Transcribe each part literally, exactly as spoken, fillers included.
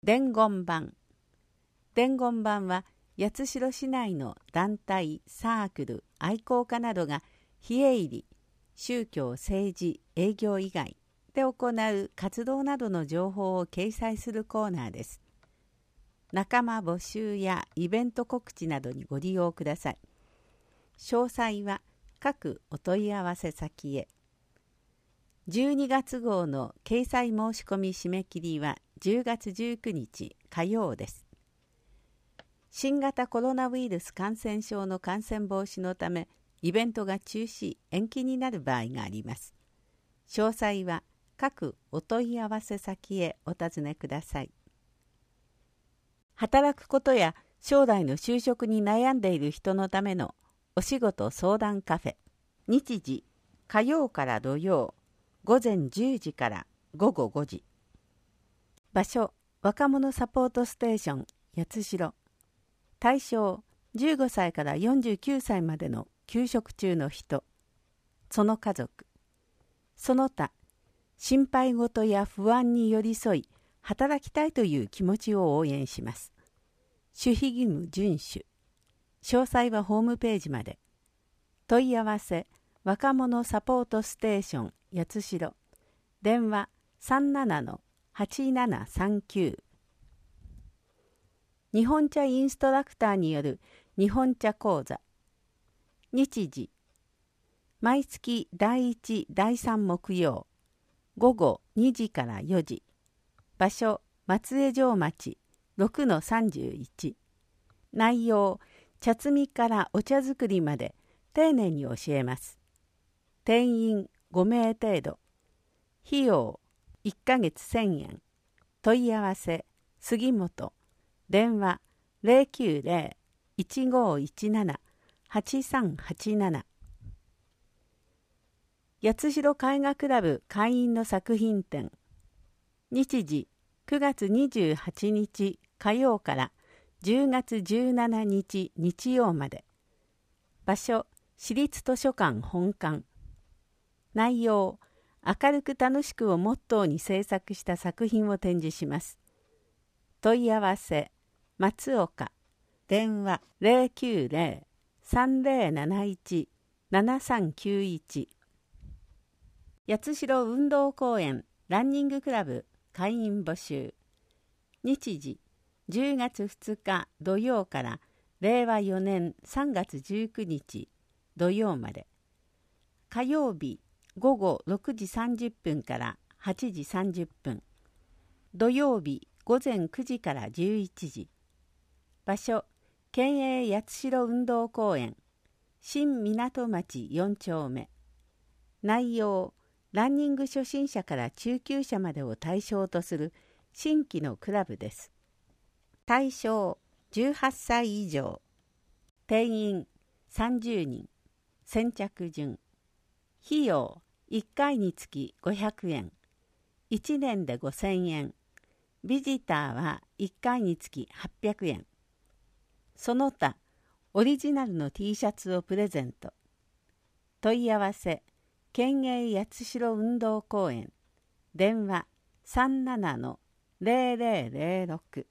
伝言板。伝言板は八代市内の団体、サークル、愛好家などが非営利、宗教、政治、営業以外で行う活動などの情報を掲載するコーナーです。仲間募集やイベント告知などにご利用ください。詳細は各お問い合わせ先へ。じゅうにがつ号の掲載申し込み締め切りはじゅうがつじゅうくにち火曜です。新型コロナウイルス感染症の感染防止のため、イベントが中止・延期になる場合があります。詳細は各お問い合わせ先へお尋ねください。働くことや将来の就職に悩んでいる人のためのお仕事相談カフェ。日時、火曜から土曜、午前じゅうじから午後ごじ。場所、若者サポートステーション、八代。対象、じゅうごさいからよんじゅうきゅうさいまでの休職中の人、その家族、その他、心配事や不安に寄り添い、働きたいという気持ちを応援します。守秘義務遵守。詳細はホームページまで。問い合わせ、若者サポートステーション、八代。電話 さんななのはちななさんきゅう。日本茶インストラクターによる日本茶講座。日時、毎月だいいち、だいさん木曜、午後にじからよじ。場所、松江城町 ろくのさんじゅういち。内容、茶摘みからお茶作りまで丁寧に教えます。定員ごめい程度。費用いっかげつせんえん。問い合わせ、杉本。電話 ゼロきゅうゼロ いちごいちなな はちさんはちなな。八代絵画クラブ会員の作品展。日時、くがつにじゅうはちにち火曜からじゅうがつじゅうしちにち日曜まで。場所、市立図書館本館。内容、明るく楽しくをモットーに制作した作品を展示します。問い合わせ、松岡。電話 ゼロきゅうゼロ さんゼロなないち ななさんきゅういち。八代運動公園ランニングクラブ会員募集。日時、じゅうがつふつか土曜かられいわよねんさんがつじゅうくにち土曜まで。火曜日午後ろくじさんじゅっぷんからはちじさんじゅっぷん。土曜日午前くじからじゅういちじ。場所、県営八代運動公園、新港町よんちょうめ。内容、ランニング初心者から中級者までを対象とする新規のクラブです。対象、じゅうはっさい以上。定員、さんじゅうにん。先着順。費用、いっかいにつきごひゃくえん。いちねんでごせんえん。ビジターはいっかいにつきはっぴゃくえん。その他、オリジナルの T シャツをプレゼント。問い合わせ、県営八代運動公園。電話 さんななのゼロゼロゼロろく。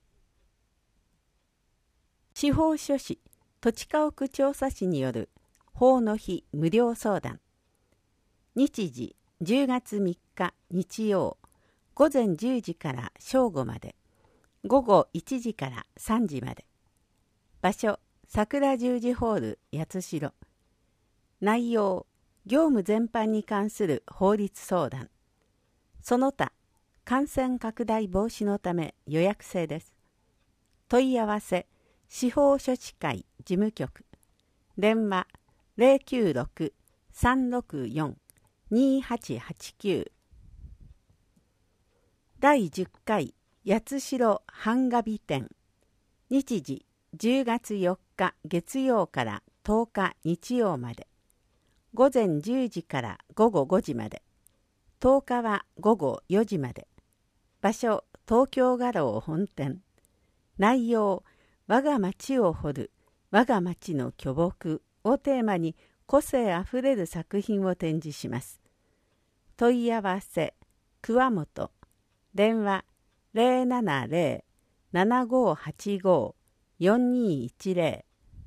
司法書士、土地家屋調査士による法の日無料相談。日時、じゅうがつみっか日曜、午前じゅうじから正午まで。午後いちじからさんじまで。場所、桜十字ホール八代。内容、業務全般に関する法律相談。その他、感染拡大防止のため予約制です。問い合わせ、司法書士会事務局。電話 ゼロきゅうろく さんろくよん にはちはちきゅう。だいじゅっかい八代版画美展。日時、じゅうがつよっか月曜からとおか日曜まで。午前じゅうじから午後ごじまで。とおかは午後よじまで。場所、東京画廊本店。内容、我が町を彫る我が町の巨木をテーマに個性あふれる作品を展示します。問い合わせ、桑本。電話ゼロななゼロ ななごはちご よんにいちゼ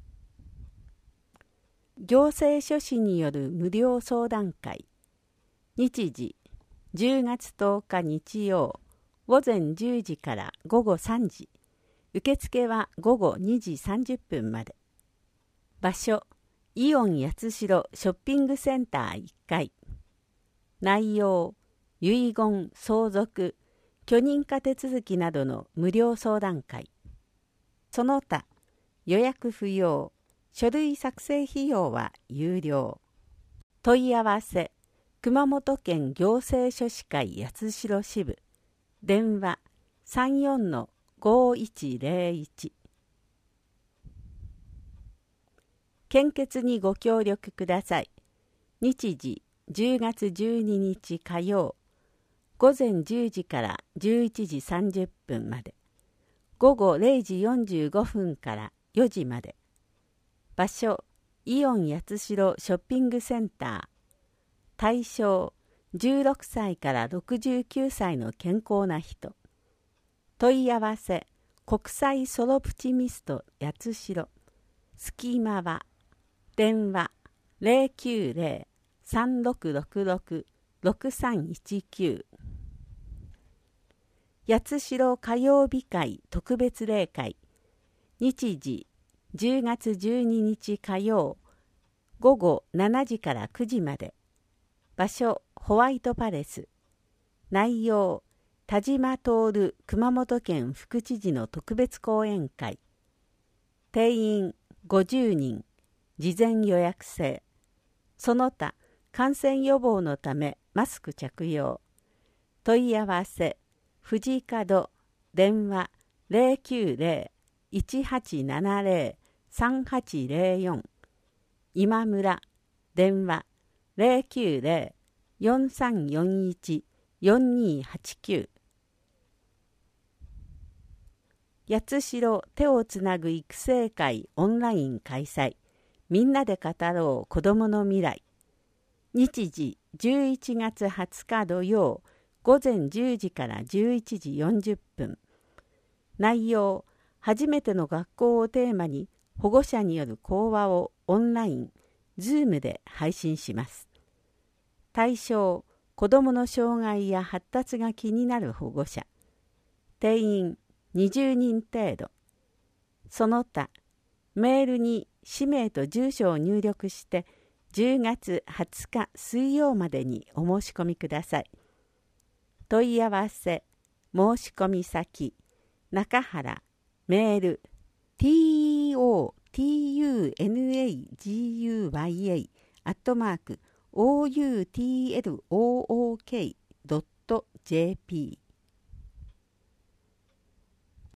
ロ。行政書士による無料相談会。日時じゅうがつとおか日曜、午前じゅうじから午後さんじ。受付は午後にじさんじゅっぷんまで。場所、イオン八代ショッピングセンターいっかい。内容、遺言、相続、許認可手続きなどの無料相談会。その他、予約不要、書類作成費用は有料。問い合わせ、熊本県行政書士会八代支部。電話 さんよんのごいちゼロいち。献血にご協力ください。日時じゅうがつじゅうににち火曜、午前じゅうじからじゅういちじさんじゅっぷんまで。午後れいじよんじゅうごふんからよじまで。場所、イオン八代ショッピングセンター。対象、じゅうろくさいからろくじゅうきゅうさいの健康な人。問い合わせ、国際ソロプチミスト八代。スキーマは、電話ゼロきゅうゼロ さんろくろくろく ろくさんいちきゅう。八代火曜日会特別例会。日時じゅうがつじゅうににち火曜、午後しちじからくじまで。場所、ホワイトパレス。内容、田島徹熊本県副知事の特別講演会。定員ごじゅうにん、事前予約制。その他、感染予防のためマスク着用。問い合わせ、藤門、電話ゼロきゅうゼロ いちはちななゼロ さんはちゼロよん。今村、電話ゼロきゅうゼロ よんさんよんいち よんにはちきゅう。八代手をつなぐ育成会オンライン開催。みんなで語ろう子どもの未来。日時じゅういちがつはつか土曜、午前じゅうじからじゅういちじよんじゅっぷん。内容、初めての学校をテーマに保護者による講話をオンライン、Zoom で配信します。対象、子どもの障害や発達が気になる保護者。定員にじゅうにん程度。その他、メールに氏名と住所を入力してじゅうがつはつか水曜までにお申し込みください。問い合わせ、申し込み先、中原、メール、トゥナガアットマーク、オーユーティーエルオーオーケードットジェーピー